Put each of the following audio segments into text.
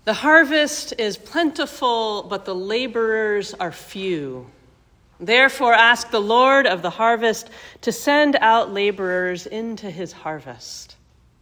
The harvest is plentiful, but the laborers are few. Therefore, ask the Lord of the harvest to send out laborers into his harvest.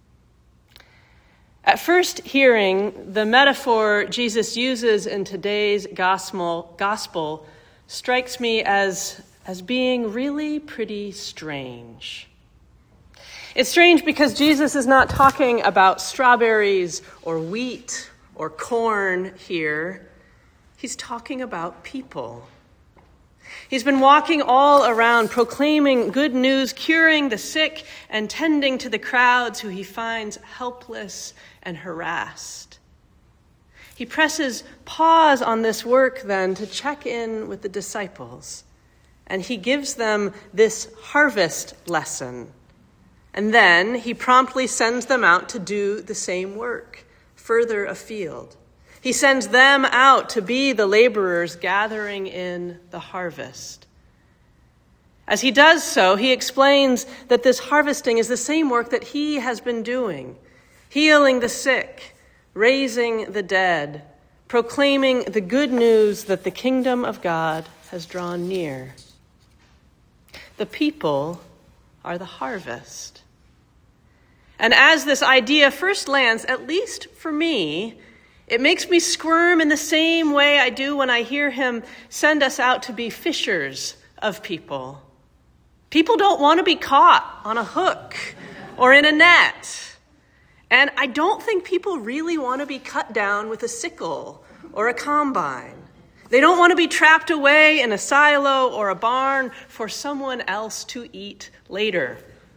At first hearing, the metaphor Jesus uses in today's gospel strikes me as being really pretty strange. It's strange because Jesus is not talking about strawberries or wheat or corn here. He's talking about people. He's been walking all around, proclaiming good news, curing the sick, and tending to the crowds who he finds helpless and harassed. He presses pause on this work then to check in with the disciples, and he gives them this harvest lesson. And then he promptly sends them out to do the same work, further afield. He sends them out to be the laborers gathering in the harvest. As he does so, he explains that this harvesting is the same work that he has been doing, healing the sick, raising the dead, proclaiming the good news that the kingdom of God has drawn near. The people are the harvest. And as this idea first lands, at least for me, it makes me squirm in the same way I do when I hear him send us out to be fishers of people. People don't want to be caught on a hook or in a net. And I don't think people really want to be cut down with a sickle or a combine. They don't want to be trapped away in a silo or a barn for someone else to eat later.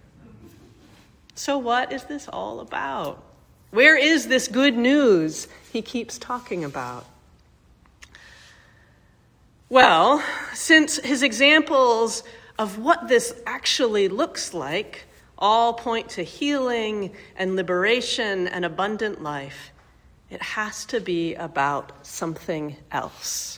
So what is this all about? Where is this good news he keeps talking about? Well, since his examples of what this actually looks like all point to healing and liberation and abundant life, it has to be about something else.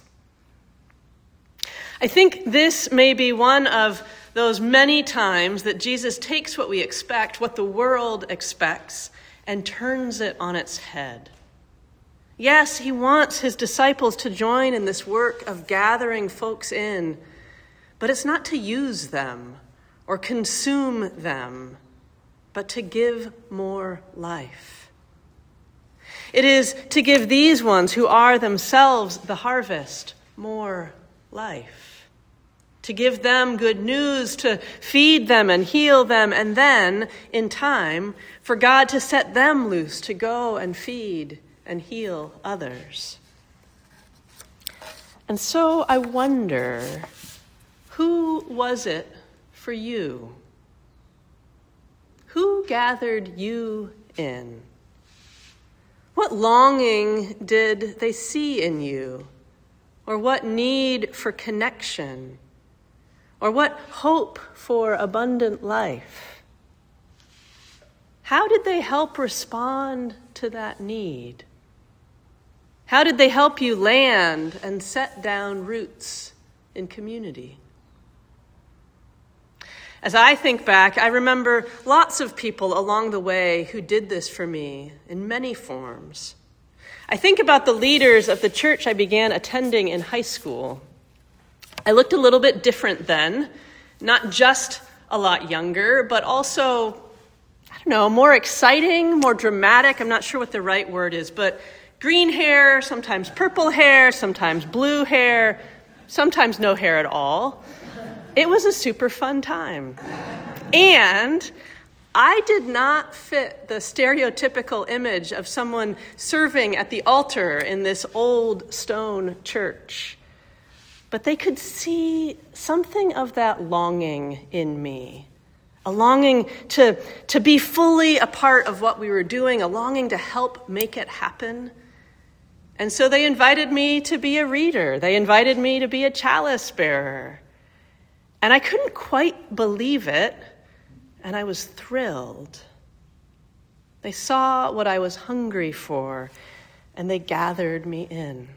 I think this may be one of those many times that Jesus takes what we expect, what the world expects, and turns it on its head. Yes, he wants his disciples to join in this work of gathering folks in, but it's not to use them or consume them, but to give more life. It is to give these ones who are themselves the harvest more life. To give them good news, to feed them and heal them, and then, in time, for God to set them loose to go and feed and heal others. And so I wonder, who was it for you? Who gathered you in? What longing did they see in you? Or what need for connection? Or what hope for abundant life? How did they help respond to that need? How did they help you land and set down roots in community? As I think back, I remember lots of people along the way who did this for me in many forms. I think about the leaders of the church I began attending in high school. I looked a little bit different then, not just a lot younger, but also, more exciting, more dramatic. I'm not sure what the right word is, but green hair, sometimes purple hair, sometimes blue hair, sometimes no hair at all. It was a super fun time. And I did not fit the stereotypical image of someone serving at the altar in this old stone church. But they could see something of that longing in me, a longing to be fully a part of what we were doing, a longing to help make it happen. And so they invited me to be a reader. They invited me to be a chalice bearer. And I couldn't quite believe it, and I was thrilled. They saw what I was hungry for, and they gathered me in.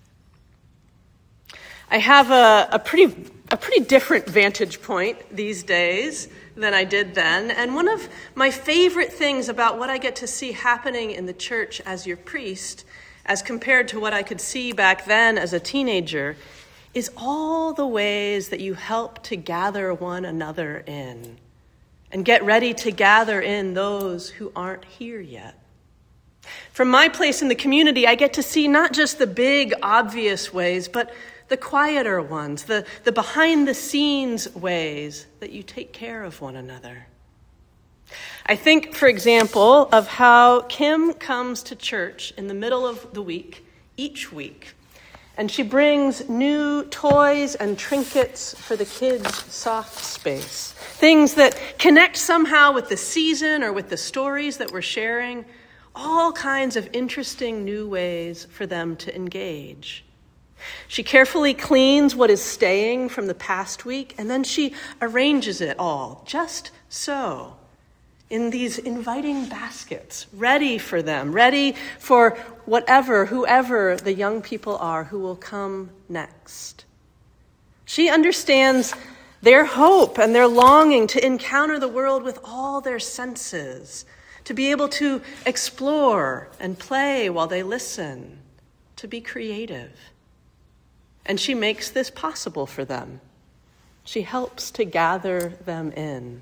I have a pretty different vantage point these days than I did then, and one of my favorite things about what I get to see happening in the church as your priest, as compared to what I could see back then as a teenager, is all the ways that you help to gather one another in and get ready to gather in those who aren't here yet. From my place in the community, I get to see not just the big, obvious ways, but the quieter ones, the behind-the-scenes ways that you take care of one another. I think, for example, of how Kim comes to church in the middle of the week, each week, and she brings new toys and trinkets for the kids' soft space, things that connect somehow with the season or with the stories that we're sharing, all kinds of interesting new ways for them to engage. She carefully cleans what is staying from the past week, and then she arranges it all, just so, in these inviting baskets, ready for them, ready for whoever the young people are who will come next. She understands their hope and their longing to encounter the world with all their senses, to be able to explore and play while they listen, to be creative. And she makes this possible for them. She helps to gather them in.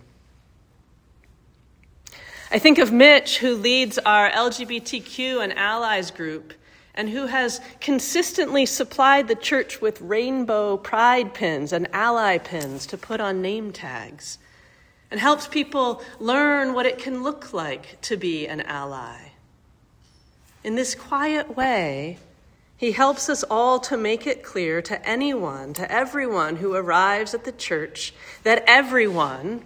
I think of Mitch, who leads our LGBTQ and allies group, and who has consistently supplied the church with rainbow pride pins and ally pins to put on name tags, and helps people learn what it can look like to be an ally. In this quiet way, he helps us all to make it clear to everyone who arrives at the church, that everyone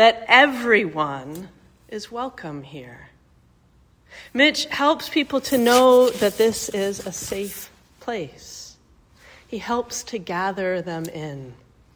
is welcome here. Mitch helps people to know that this is a safe place. He helps to gather them in.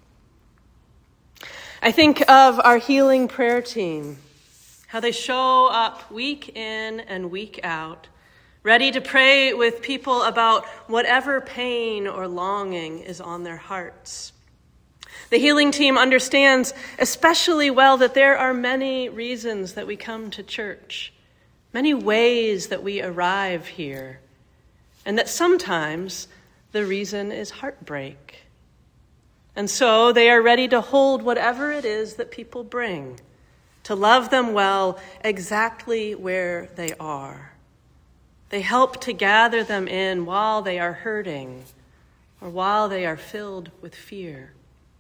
I think of our healing prayer team, how they show up week in and week out, ready to pray with people about whatever pain or longing is on their hearts. The healing team understands especially well that there are many reasons that we come to church, many ways that we arrive here, and that sometimes the reason is heartbreak. And so they are ready to hold whatever it is that people bring, to love them well exactly where they are. They help to gather them in while they are hurting or while they are filled with fear.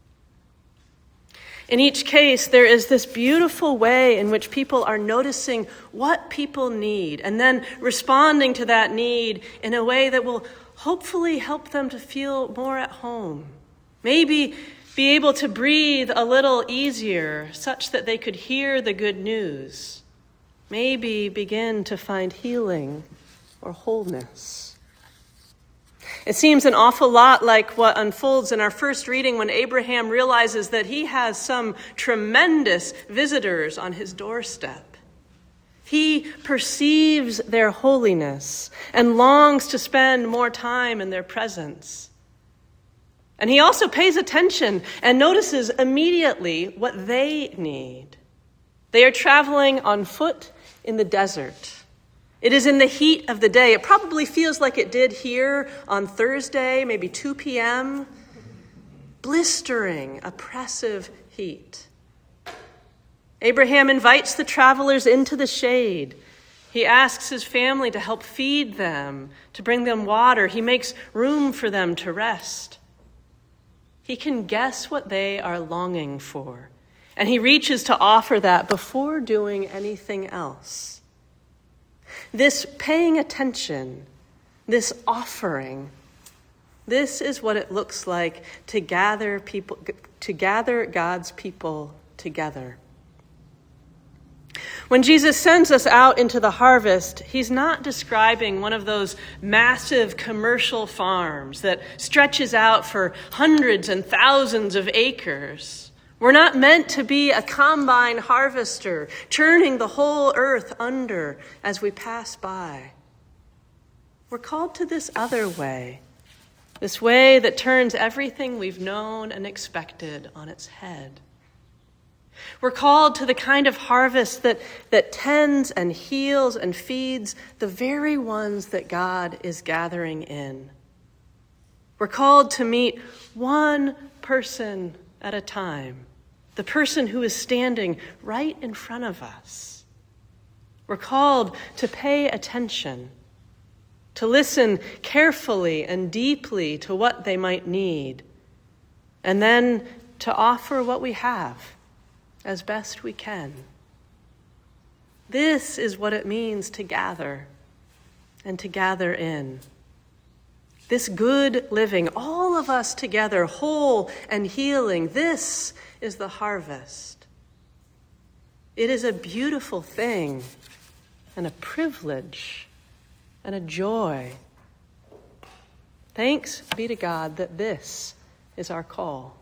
In each case, there is this beautiful way in which people are noticing what people need and then responding to that need in a way that will hopefully help them to feel more at home. Maybe be able to breathe a little easier such that they could hear the good news. Maybe begin to find healing or wholeness. It seems an awful lot like what unfolds in our first reading when Abraham realizes that he has some tremendous visitors on his doorstep. He perceives their holiness and longs to spend more time in their presence. And he also pays attention and notices immediately what they need. They are traveling on foot in the desert. It is in the heat of the day. It probably feels like it did here on Thursday, maybe 2 p.m. Blistering, oppressive heat. Abraham invites the travelers into the shade. He asks his family to help feed them, to bring them water. He makes room for them to rest. He can guess what they are longing for, and he reaches to offer that before doing anything else. This paying attention, this offering, this is what it looks like to gather God's people together. When Jesus sends us out into the harvest, he's not describing one of those massive commercial farms that stretches out for hundreds and thousands of acres. We're not meant to be a combine harvester, churning the whole earth under as we pass by. We're called to this other way, this way that turns everything we've known and expected on its head. We're called to the kind of harvest that tends and heals and feeds the very ones that God is gathering in. We're called to meet one person at a time, the person who is standing right in front of us. We're called to pay attention, to listen carefully and deeply to what they might need, and then to offer what we have as best we can. This is what it means to gather and to gather in. This good living, all of us together, whole and healing, this is the harvest. It is a beautiful thing and a privilege and a joy. Thanks be to God that this is our call.